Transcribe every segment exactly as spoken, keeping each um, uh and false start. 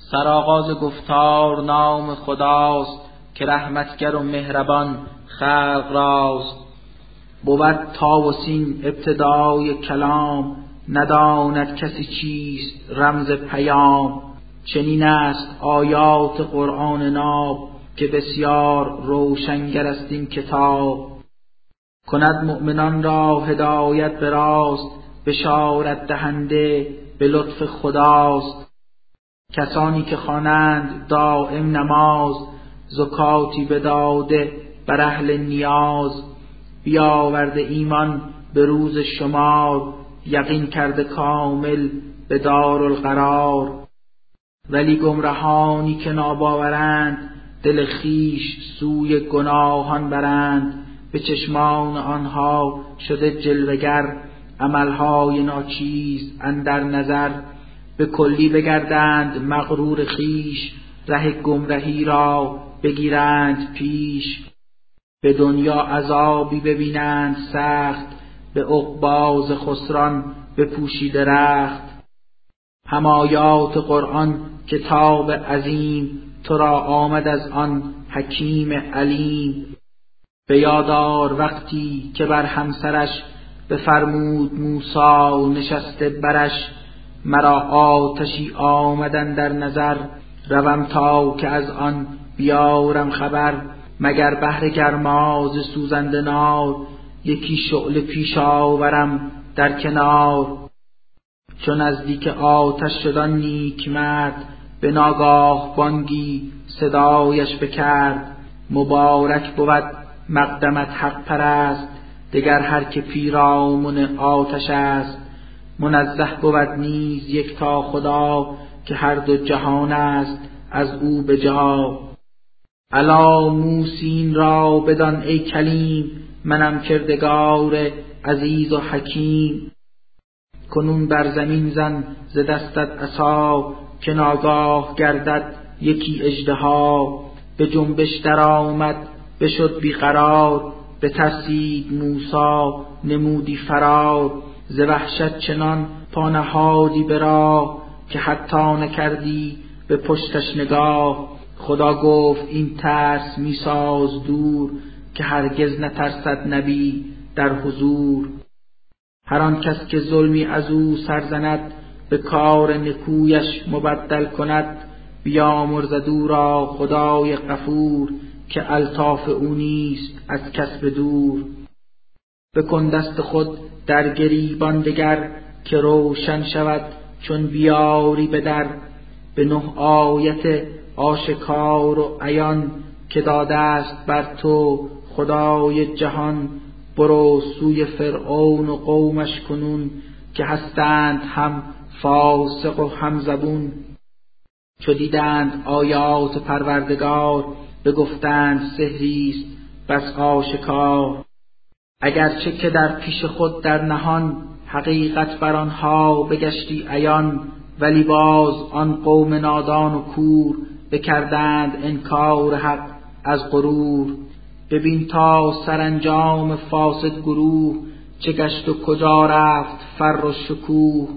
سرآغاز گفتار نام خداست، که رحمتگر و مهربان خلق راست. بود تا و سین ابتدای کلام، نداند کسی چیست رمز پیام. چنین است آیات قرآن ناب، که بسیار روشنگر است این کتاب. کند مؤمنان را هدایت به راست، بشارت دهنده به لطف خداست. کسانی که خوانند دائم نماز، زکاتی بداده بر اهل نیاز. بیاورده ایمان به روز شمار، یقین کرده کامل به دارالقرار. ولی گمرهانی که ناباورند، دل خویش سوی گناهان برند. به چشمان آنها شده جلوگر، عملهای ناچیز اندر نظر. به کلی بگردند مغرور خویش، ره گمرهی را بگیرند پیش. به دنیا عذابی ببینند سخت، به عقبی ز خسران بپوشیده رخت. هم آیات قرآن کتاب عظیم، تو را آمد از آن حکیم علیم. به یاد آر وقتی که بر همسرش، بفرمود موسی نشسته برش. مرا آتشی آمدن در نظر، روم تا که از آن بیارم خبر. مگر بهر گرماز سوزنده نار، یکی شعله پیش آورم در کنار. چون نزدیک آتش شد آن نیکمرد، به ناگاه بانگی صدایش بکرد. مبارک بود مقدمت حق پرست، دگر هر که پیرامن آتش است. منزه بود نیز یکتا خدا، که هر دو جهان است از او به جا. الا موسین را بدان ای کلیم، منم کردگار عزیز و حکیم. کنون بر زمین زن ز دستت عصا، که ناگاه گردد یکی اژدها. به جنبش در آمد بشد بیقرار، بترسید موسی نمودی فرار. ز وحشت چنان پا نهادی به راه، که حتی نکردی به پشتش نگاه. خدا گفت این ترس می ساز دور، که هرگز نترسد نبی در حضور. هر آن کس که ظلمی از او سرزند، به کار نکویش مبدل کند. بیامرزد او را خدای غفور، که الطاف او نیست از کس به دور. بکن دست خود در گریبان دگر، که روشن شود چون بیاری به در. به نه آیت آشکار و عیان، که داده است بر تو خدای جهان. برو سوی فرعون و قومش کنون، که هستند هم فاسق و هم زبون. چو دیدند آیات پروردگار، بگفتند سحریست بس آشکار. اگرچه که در پیش خود در نهان، حقیقت بر آنها بگشتی عیان. ولی باز آن قوم نادان و کور، بکردند انکار حق از غرور. ببین تا سرانجام فاسد گروه، چه گشت و کجا رفت فر و شکوه.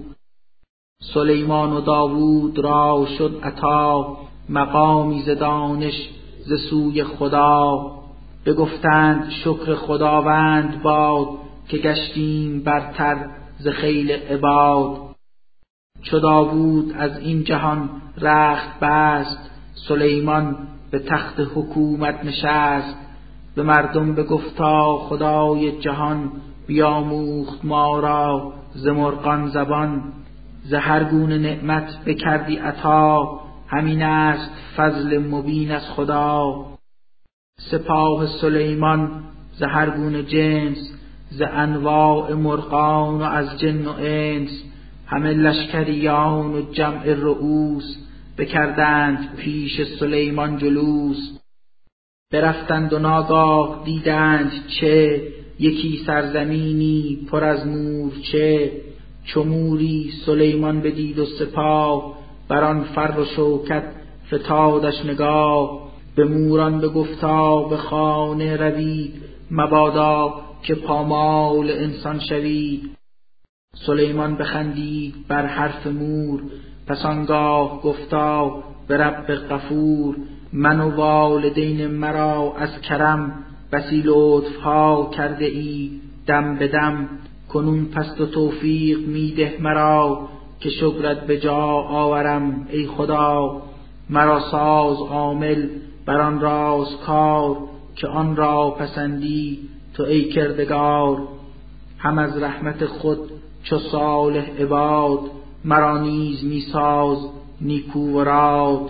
سلیمان و داوود را شد عطا، مقامی ز دانش ز سوی خدا. بگفتند شکر خداوند باد، که گشتیم برتر ز خیل عباد. چو داوود از این جهان رخت بست، سلیمان به تخت حکومت نشست. به مردم بگفتا خدای جهان، بیاموخت ما را ز مرغان زبان. ز هر گونه نعمت بکردی عطا، همین است فضل مبین از خدا. سپاه سلیمان ز هر گونه جنس، ز انواع مرغان و از جن و انس. همه لشکریان و جمع رؤوس، بکردند پیش سلیمان جلوس. برفتند و ناگاه دیدند چه، یکی سرزمینی پر از مورچه. چو موری سلیمان بدید و سپاه، بر آن فر و شوکت فتادش نگاه. به موران بگفتا به خانه روید، مبادا که پامال انسان شوید. سلیمان بخندید بر حرف مور، پس آنگاه گفتا به رب غفور من و والدین مرا از کرم بسی لطفها کرده ای دم به دم. کنون پس تو توفیق میده مرا که شکرت به جا آورم ای خدا. مرا ساز عامل بر آن راست کار که آن را پسندی تو ای کردگار. هم از رحمت خود چو صالح عباد مرا نیز میساز نیکو و راد.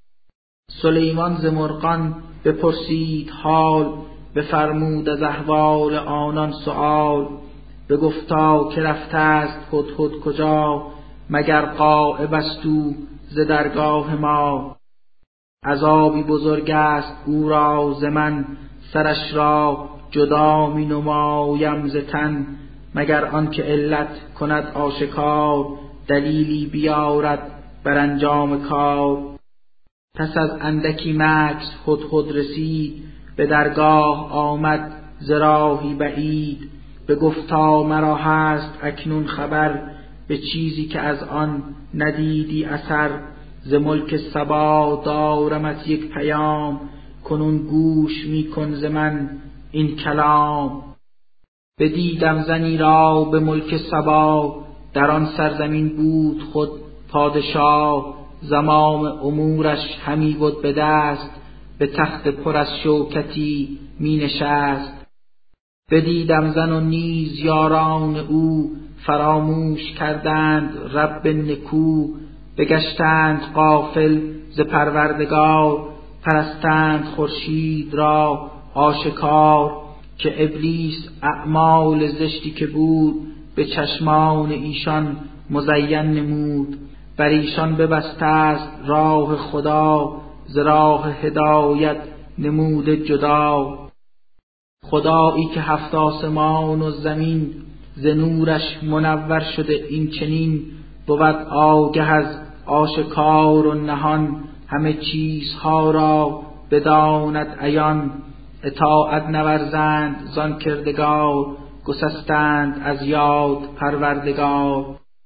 سلیمان ز مرغان بپرسید حال بفرمود از احوال آنان سؤال. بگفتا که رفته است هدهد کجا مگر غایب است او ز درگاه ما. عذابی بزرگ است او را ز من سرش را جدا می نمایم ز تن. مگر آن که علت کند آشکار دلیلی بیارد بر انجام کار. پس از اندکی مکث هدهد رسید به درگاه آمد ز راهی بعید. بگفتا مرا هست اکنون خبر به چیزی که از آن ندیدی اثر. ز ملک سبا دارمت یک پیام کنون گوش می کن ز من این کلام. بدیدم زنی را به ملک سبا در آن سرزمین بود خود پادشاه. زمام امورش همی بود به دست به تخت پر از شوکتی می نشست. بدیدم زن و نیز یاران او فراموش کردند رب نکو. بگشتند غافل ز پروردگار پرستند خورشید را آشکار. که ابلیس اعمال زشتی که بود به چشمان ایشان مزین نمود. بر ایشان ببسته است راه خدا ز راه هدایت نموده جدا. خدایی که هفت آسمان و زمین ز نورش منور شده این چنین. بود آگه از آشکار و نهان همه چیزها را بداند عیان. اطاعت نورزند زان کردگار گسستند از یاد پروردگار.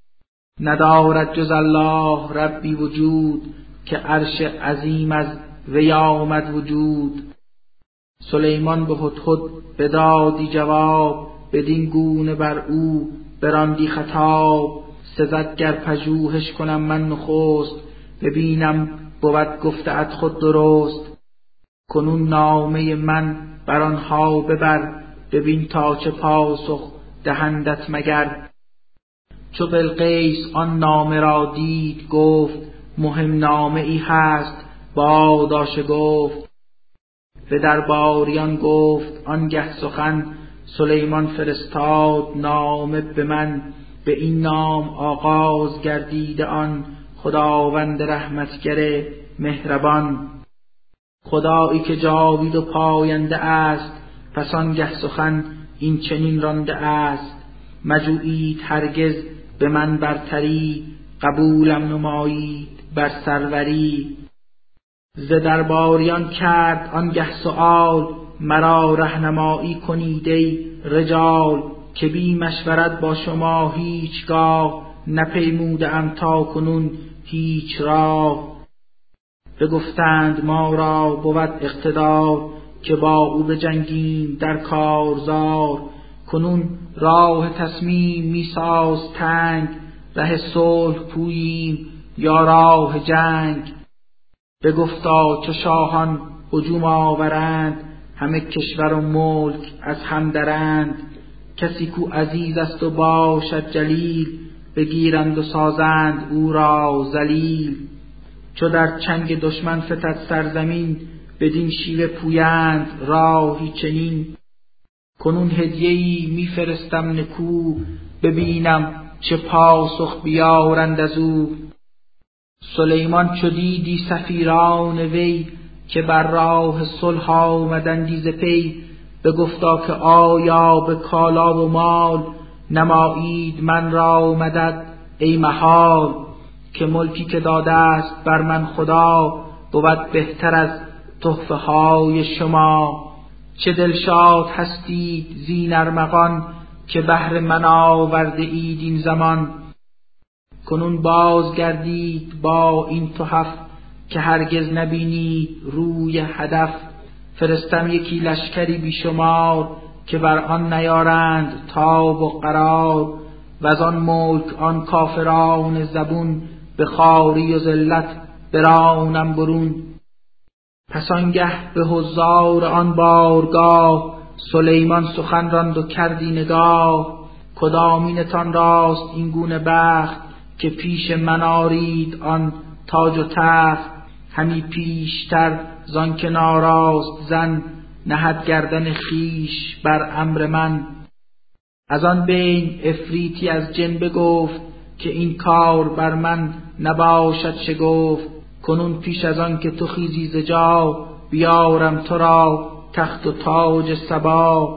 ندارد جز الله ربی وجود که عرش عظیم از وی آمد وجود. سلیمان به هدهد بدادی جواب بدین گونه بر او براندی خطاب. سزد گر پژوهش کنم من نخست ببینم بود گفته ات خود درست. کنون نامه من بر آنها ببر ببین تا چه پاسخ دهندت مگر. چو بلقیس آن نامه را دید گفت مهم نامه ای هست بادا شگفت. به درباریان گفت آنگه سخن سلیمان فرستاد نامه به من. به این نام آغاز گردیده آن خداوند رحمتگر مهربان. خدایی که جاوید و پاینده است پس آنگه سخن این چنین رانده است. مجویید هرگز به من برتری قبولم نمایید بر سروری. ز درباریان کرد آنگه سؤال مرا رهنمایی کنید ای رجال. که بی مشورت با شما هیچگاه نپیموده ام تا کنون هیچ راه. بگفتند ما را بود اقتدار که با او بجنگیم در کارزار. کنون راه تصمیم میساز تنگ ره صلح پوییم یا راه جنگ. بگفتا چو شاهان هجوم آورند همه کشور و ملک از هم درند. کسی کو عزیز است و باشد جلیل بگیرند و سازند او را ذلیل. چو در چنگ دشمن فتد سرزمین بدین شیوه پویند راهی چنین. کنون هدیه‌ای میفرستم نکو ببینم چه پاسخ بیارند از او. سلیمان چو دیدی سفیران وی که بر راه صلح آمدندی ز پی. بگفتا که آیا به کالا و مال نمایید من را مدد ای محال. که ملکی که داده است بر من خدا بود بهتر از تحفه های شما. چه دلشاد هستید زین ارمغان که بهر من آورده اید این زمان. کنون باز گردید با این تحف که هرگز نبینید روی هدف. فرستم یکی لشکری بیشمار که بر آن نیارند تاب و قرار، و از آن ملک آن کافران زبون به خواری و ذلت برانم برون. پس آنگه به حضار آن بارگاه سلیمان سخن راند و کردی نگاه. کدامینتان راست این گونه بخت که پیش من آرید آن تاج و تخت. همی پیشتر زان که ناراست زن نهد گردن خیش بر امر من. از آن بین افریتی از جن بگفت که این کار بر من نباشد شگفت. کنون پیش از آن که تو خیزی ز جا بیارم تو را تخت و تاج سبا.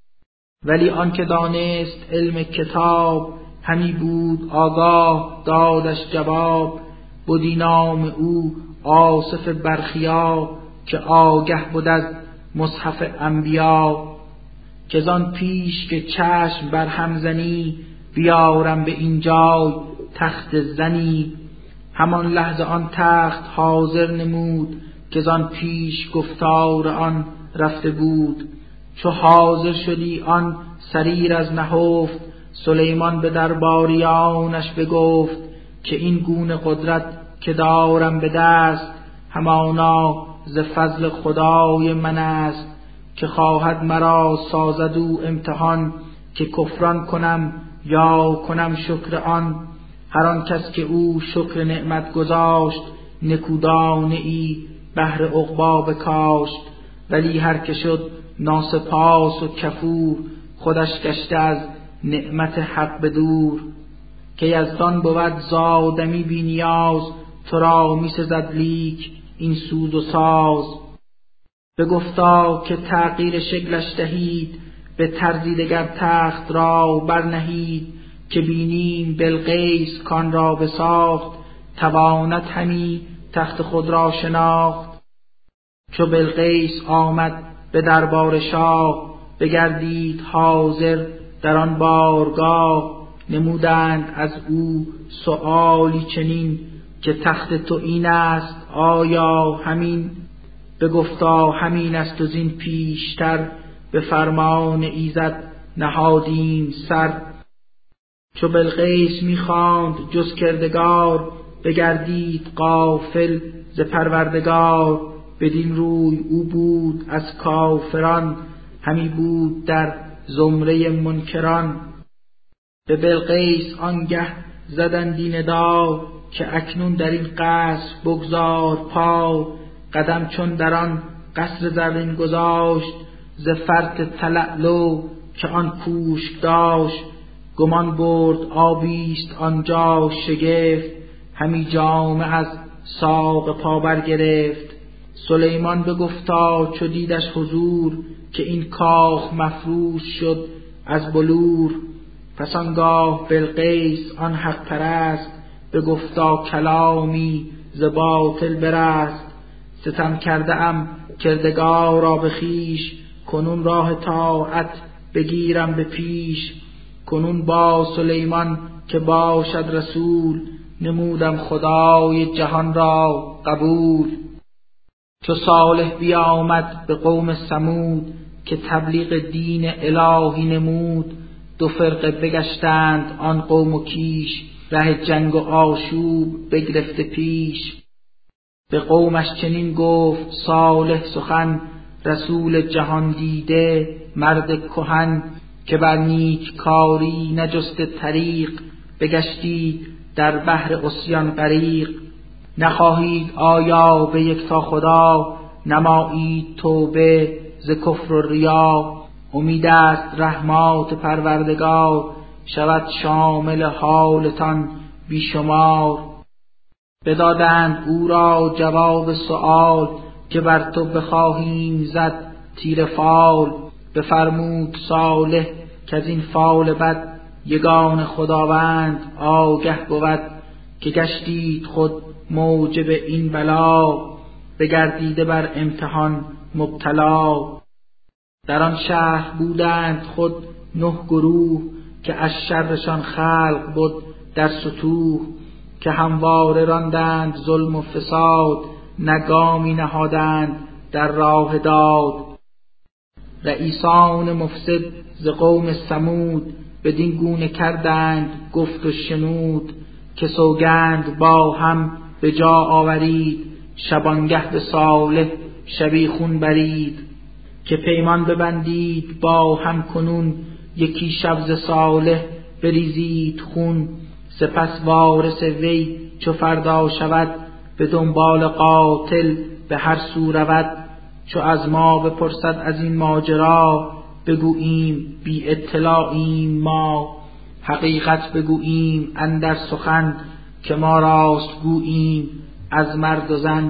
ولی آن که دانست علم کتاب همی بود آگاه دادش جواب. بودی نام او آصف برخیا که آگه بود از مصحف انبیا. که زان پیش که چشم بر هم زنی بیارم به این جای تخت زنی. همان لحظه آن تخت حاضر نمود که زان پیش گفتار آن رفته بود. چو حاضر شدی آن سریر از نهفت سلیمان به درباریانش بگفت که این گونه قدرت که دارم به دست همانا ز فضل خدای من است. که خواهد مرا سازد او امتحان که کفران کنم یا کنم شکر آن. هر آن کس که او شکر نعمت گذاشت نکودانه ای بهر عقبی بکاشت. ولی هر که شد ناسپاس و کفور خودش گشته از نعمت حق بدور. که یزدان بود زادمی بی نیاز تو را می سزد لیک این سوز و ساز. بگفتا که تغییر شکلش دهید به طرزی دگر تخت را برنهید. که بینیم بلقیس کان را بساخت تواند همی تخت خود را شناخت. چو بلقیس آمد به دربار شاه بگردید حاضر در آن بارگاه. نمودند از او سؤالی چنین که تخت تو این است آیا همین. بگفتا همین است و زین پیشتر به فرمان ایزد نهادیم سر. چو بلقیس می‌خواند جز کردگار بگردید غافل ز پروردگار. بدین روی او بود از کافران همی بود در زمره منکران. به بلقیس آنگه زدندی ندا که اکنون در این قصر بگذار پا. قدم چون در آن قصر زرین گذاشت ز فرط تلألؤ که آن کوشک داشت. گمان برد آبیست آنجا شگفت همی جامه از ساق پا برگرفت. سلیمان بگفتا چو دیدش حضور که این کاخ مفروش شد از بلور. پس آنگاه بلقیس آن حق پرست بگفتا کلامی ز باطل برست. ستم کرده ام کردگار را به خویش کنون راه طاعت بگیرم به پیش. کنون با سلیمان که باشد رسول نمودم خدای جهان را قبول. چو صالح بیامد به قوم ثمود که تبلیغ دین الهی نمود. دو فرقه بگشتند آن قوم و کیش ره جنگ و آشوب بگرفته پیش. به قومش چنین گفت صالح سخن رسول جهان دیده مرد کهن. که بر نیک کاری نجسته طریق بگشتی در بحر عصیان غریق. نخواهید آیا به یکتا خدا نمایید توبه ز کفر و ریا. امید است رحمات پروردگار شود شامل حالتان بیشمار. بدادند او را جواب سؤال که بر تو بخواهیم زد تیر فال. بفرمود صالح که از این فال بد یگان خداوند آگه بود. که گشتید خود موجب این بلا بگردیده بر امتحان مبتلا. در آن شهر بودند خود نه گروه که از شرشان خلق بود در سطوح، که همواره راندند ظلم و فساد، نگامی نهادند در راه داد. رئیسان مفسد ز قوم ثمود، بدین گونه کردند گفت و شنود، که سوگند با هم به جا آورید، شبانگه به صالح شبیخون برید. که پیمان ببندید با هم کنون، یکی شب ز صالح بریزید خون. سپس وارث وی چو فردا شود، به دنبال قاتل به هر سو رود. چو از ما بپرسد از این ماجرا، بگوییم بی اطلاعیم ما. حقیقت بگوییم اندر سخن، که ما راست گوییم از مرد و زن.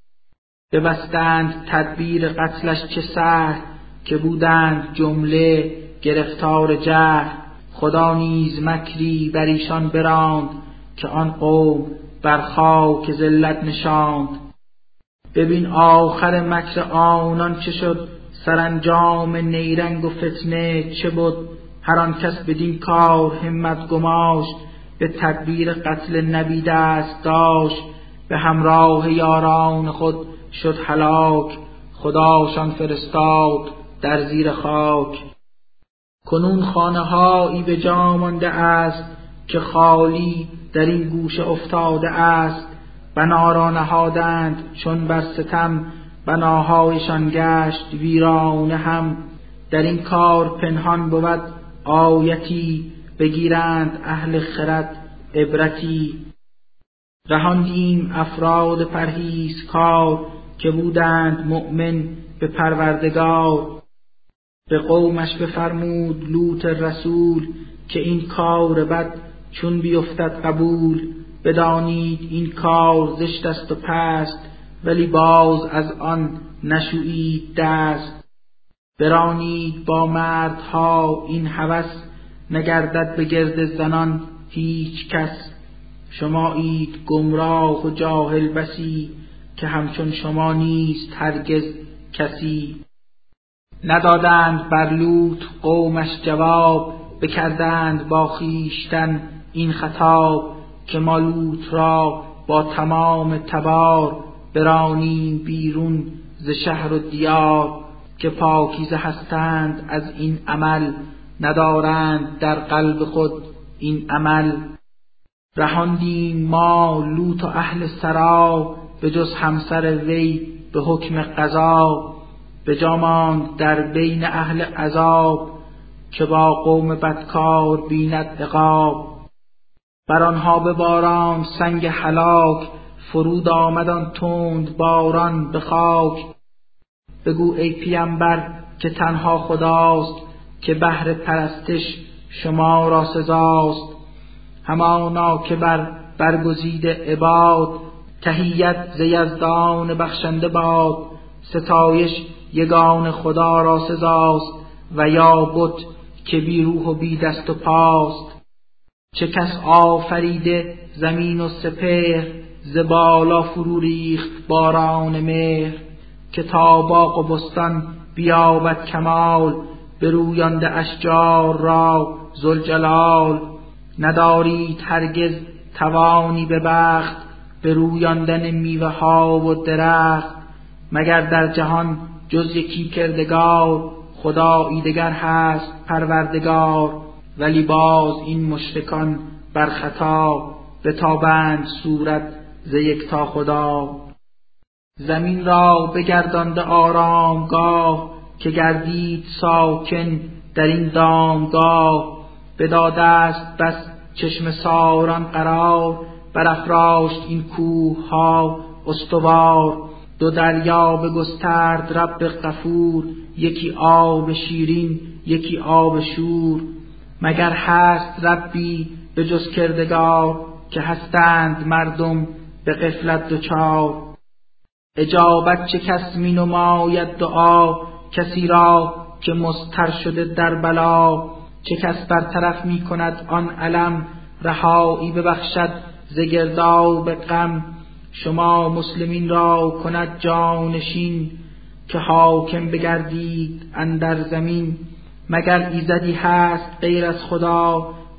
ببستند تدبیر قتلش چه سهل، که بودند جمله گرفتار جهل. خدا نیز مکری بر ایشان براند، که آن قوم بر خاک ذلت نشاند. ببین آخر مکر آنان چه شد، سرانجام نیرنگ و فتنه چه بود. هر آن کس بدین کار همت گماشت، به تدبیر قتل نبی دست داشت. به همراه یاران خود شد هلاک، خداشان فرستاد در زیر خاک. کنون خانه هایی به جا مانده است، که خالی در این گوشه افتاده است. بنا را نهادند چون بر ستم، بناهایشان گشت ویرانه هم. در این کار پنهان بود آیتی، بگیرند اهل خرد عبرتی. رهاندیم افراد پرهیزکار، که بودند مؤمن به پروردگار. به قومش بفرمود لوط رسول، که این کار بد چون بیفتد قبول. بدانید این کار زشت است و پست، ولی باز از آن نشویید دست. برانید با مردها این هوس، نگردد به گرد زنان هیچ کس. شمایید گمراه و جاهل بسی، که همچون شما نیست هرگز کسی. ندادند بر لوط قومش جواب، بکردند با خویشتن این خطاب. که ما لوط را با تمام تبار، برانیم بیرون ز شهر و دیار. که پاکیزه هستند از این عمل، ندارند در قلب خود این عمل. رهاندیم ما لوط و اهل سرا، به جز همسر وی به حکم قضا. به جا ماند در بین اهل عذاب، که با قوم بدکار بیند عقاب. بر آنها بباران سنگ هلاک، فرود آمد آن تند باران به خاک. بگو ای پیمبر که تنها خداست، که بهر پرستش شما را سزاست. همانا که بر برگزیده عباد، تحیت ز یزدان بخشنده باد. ستایش یگان خدا را سزاست، و یا بت که بی روح و بی دست و پاست. چه کس آفریده زمین و سپهر، ز بالا فرو ریخت باران مهر. که تا باغ و بستان بیابد کمال، برویانده اشجار را ذوالجلال. ندارید هرگز توانی به بخت، برویاندن میوه ها و درخت. مگر در جهان جز یکی کردگار، خدایی دگر هست پروردگار. ولی باز این مشرکان بر خطا، بتابند صورت ز یکتا خدا. زمین را بگردانده آرامگاه، که گردید ساکن در این دامگاه. بداده است بس چشم ساران قرار، برافراشت این کوه ها استوار. دو دریا بگسترد رب غفور، یکی آب شیرین یکی آب شور. مگر هست ربی به جز کردگار، که هستند مردم به غفلت دچار. اجابت چه کس می نماید دعا، کسی را که مضطر شده در بلا. چه کس برطرف می کند آن الم، رهایی ببخشد ز گرداب غم. شما مسلمین را کند جانشین، که حاکم بگردید اندر زمین. مگر ایزدی هست غیر از خدا،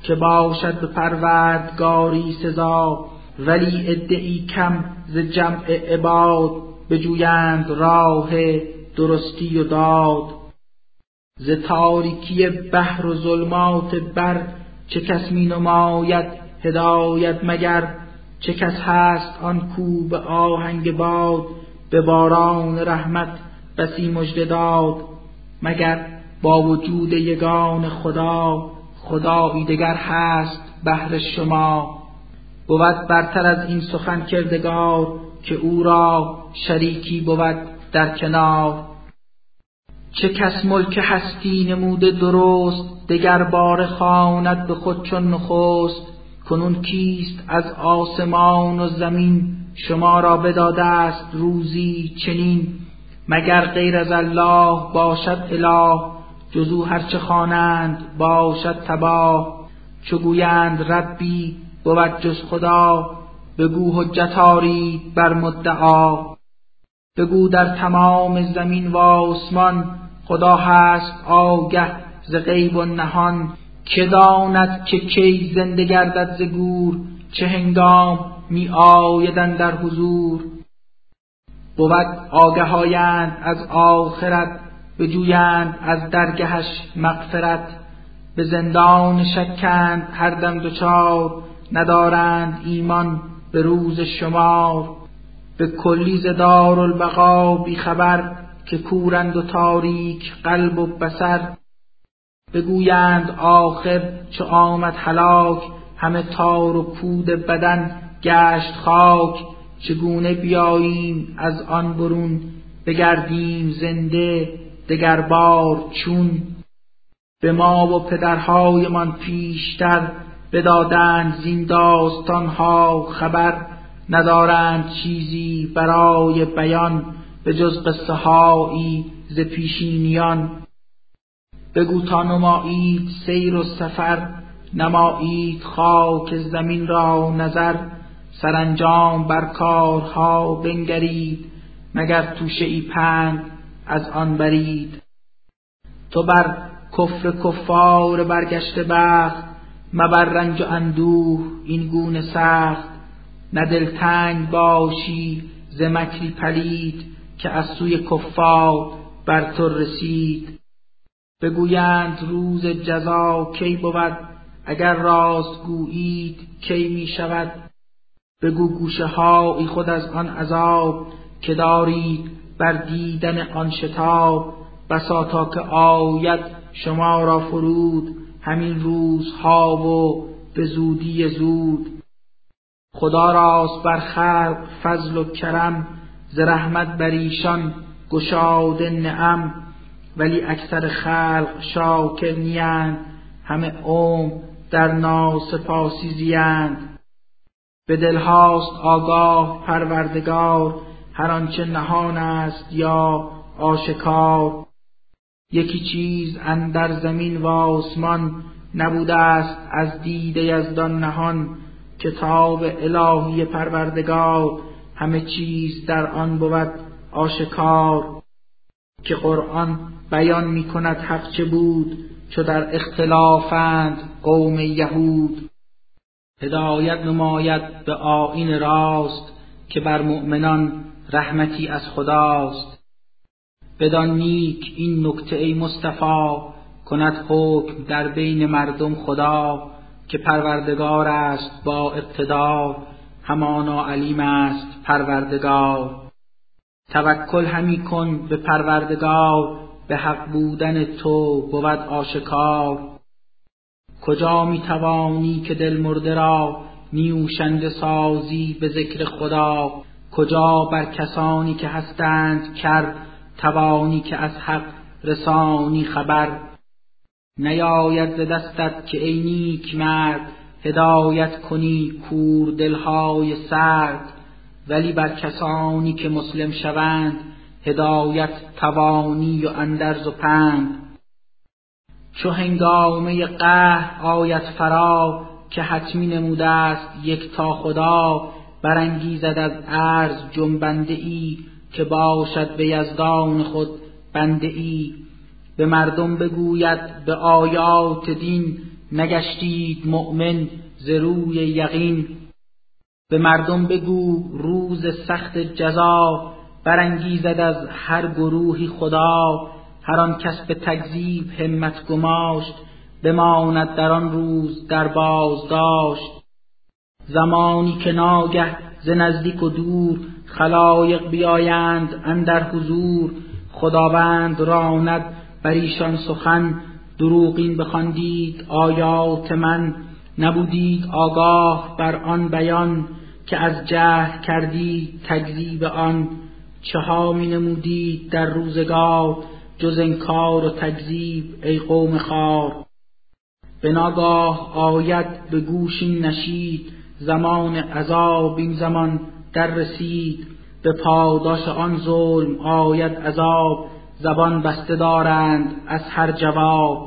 که باشد به پروردگاری سزا. ولی عده‌ای کم ز جمع عباد بجویند راه درستی و داد. ز تاریکی بحر و ظلمات بر چه کس می نماید هدایت مگر؟ چه کس هست آن کو به آهنگ باد به باران رحمت بسی مژده داد؟ مگر با وجود یگان خدا خدایی دگر هست بهر شما؟ بود برتر از این سخن کردگار که او را شریکی بود در کنار. چه کس ملک هستی نموده درست دگر باره خواند به خود چون نخست؟ کنون کیست از آسمان و زمین شما را بداده است روزی چنین؟ مگر غیر از الله باشد اله جز او هرچه خوانند باشد تباه. چو گویند ربی بود جز خدا بگو حجت آرید بر مدعا. بگو در تمام زمین و آسمان خدا هست آگه ز غیب و نهان. که داند که کی زنده گردد ز گور چه هنگام می آید اندر حضور؟ بود آگه آیند از آخرت بجویند از درگهش مغفرت. به زندان شکند هر دم دچار ندارند ایمان به روز شمار. به کلی ز دارالبقا بی خبر که کورند و تاریک قلب و بصر. بگویند آخر چو آمد هلاک همه تار و پود بدن گشت خاک. چگونه بیاییم از آن برون بگردیم زنده دگر بار چون؟ به ما و پدرهایمان پیشتر بدادند زین داستانها خبر. ندارند چیزی برای بیان به جز قصه هایی ز پیشینیان. بگو تا نمایید سیر و سفر نمایید خاک زمین را نظر. سرانجام بر کارها بنگرید مگر توشه ای پند از آن برید. تو بر کفر کفار برگشته بخت مبر رنج و اندوه این گونه سخت. نه دلتنگ باشی ز مکری پلید که از سوی کفار بر تو رسید. بگویند روز جزا کی بود اگر راست گویید کی می شود؟ بگو گوشه هایی خود از آن عذاب که دارید بر دیدن آن شتاب. بسا تا که آید شما را فرود همین روزها و به زودی زود. خدا راست بر خلق فضل و کرم ز رحمت بر ایشان گشاده نعم. ولی اکثر خلق شاکر نیند همه عمر در ناسپاسی زیند. به دلهاست آگاه پروردگار هر آنچه نهان است یا آشکار. یکی چیز اندر زمین و آسمان نبوده است از دید یزدان نهان. کتاب الهی پروردگار همه چیز در آن بود آشکار. که قرآن بیان می کند حق چه بود چو در اختلافند قوم یهود. هدایت نماید به آیین راست که بر مؤمنان رحمتی از خداست. بدان نیک این نکته ای مصطفی کند حکم در بین مردم خدا. که پروردگار است با اقتدار همانا علیم است پروردگار. توکل همی کن به پروردگار به حق بودن تو بود آشکار. کجا می توانی که دل مرده را نیوشنده سازی به ذکر خدا؟ کجا بر کسانی که هستند کر توانی که از حق رسانی خبر؟ نیاید ز دستت که ای نیک مرد هدایت کنی کور دلهای سرد. ولی بر کسانی که مسلم شوند هدایت توانی و اندرز و پند. چو هنگامه قحط آید فرا که حتمی نموده است یک تا خدا. برانگیزد از ارض جنبنده ای که باشد به یزدان خود بنده ای. به مردم بگوید به آیات دین نگشتید مؤمن ز روی یقین. به مردم بگو روز سخت جزا، برانگیزد از هر گروهی خدا. هر آن کس به تکذیب همت گماشت، بماند در آن روز در بازداشت. زمانی که ناگه ز نزدیک و دور، خلایق بیایند اندر حضور. خداوند راند بر ایشان سخن، دروغین بخواندید آیات من. نبودید آگاه بر آن بیان، که از جهل کردید تکذیب آن. چه ها می نمودید در روزگار، جز انکار و تکذیب ای قوم خوار. به ناگاه آید به گوش این نشید، زمان عذاب این زمان در رسید. به پاداش آن ظلم آید عذاب، زبان بسته دارند از هر جواب.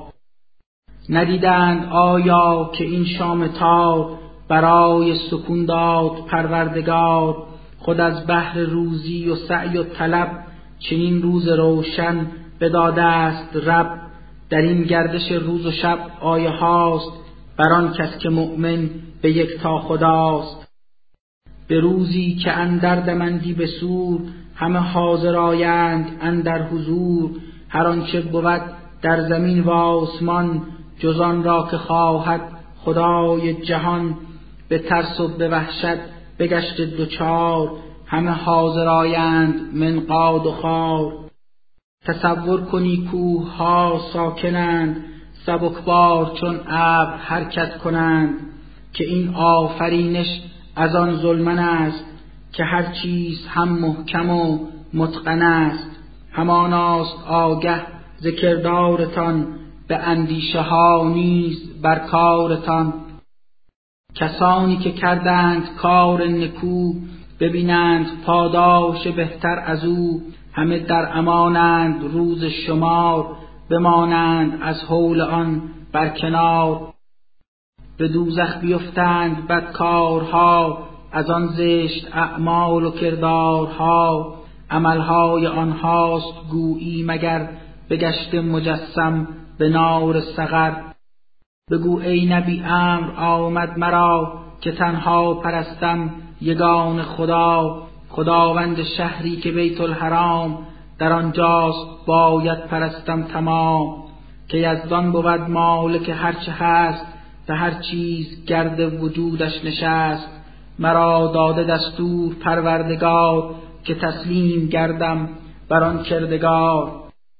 ندیدند آیا که این شام تار، برای سکون داد پروردگار. خود از بحر روزی و سعی و طلب، چنین روز روشن بداده است رب. در این گردش روز و شب آیه هاست، بر آن کس که مؤمن به یکتا خداست. به روزی که اندر دمندی به سور، همه حاضر آیند اندر حضور. هر آنچه بود در زمین و آسمان، جز آن را که خواهد خدای جهان. به ترس و به وحشت بگشت دوچار، همه حاضر آیند منقاد و خار. تصور کنی کوه ها ساکنند، سبکبار چون ابر حرکت کنند. که این آفرینش از آن ظلمن است، که هر چیز هم محکم و متقن است. هماناست آگه ز کردارتان، به اندیشه ها نیز بر کارتان. کسانی که کردند کار نکو، ببینند پاداش بهتر از او. همه در امانند روز شمار، بمانند از هول آن برکنار. به دوزخ بیفتند بدکارها، از آن زشت اعمال و کردارها. عملهای آنهاست گویی مگر، بگشت مجسم به نار سقر. بگو ای نبی امر آمد مرا، که تنها پرستم یگان خدا. خداوند شهری که بیت الحرام، در آنجاست باید پرستم تمام. که یزدان بود مالک هرچه هست، به هر چیز گرد وجودش نشست. مرا داده دستور پروردگار، که تسلیم گردم بر آن کردگار.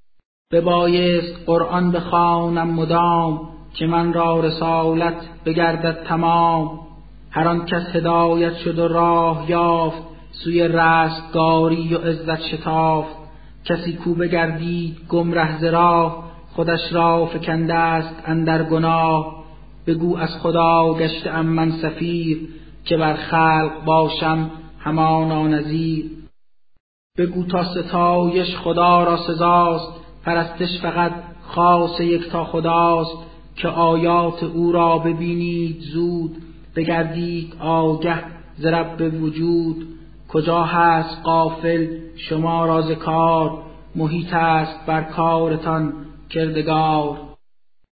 ببایست قرآن بخوانم مدام، که من را رسالت بگردد تمام. هر آن کس هدایت شد و راه یافت، سوی رستگاری و عزت شتافت. کسی کو بگردید گمره ز راه، خودش را فکنده است اندر گناه. بگو از خدا گشته ام من سفیر، که بر خلق باشم همانا نظیر. بگو تا ستایش خدا را سزاست، پرستش فقط خاص یکتا خداست. که آیات او را ببینید زود، بگردید آگه ز رب وجود. کجا هست غافل شما را ز کار، محیط است بر کارتان کردگار.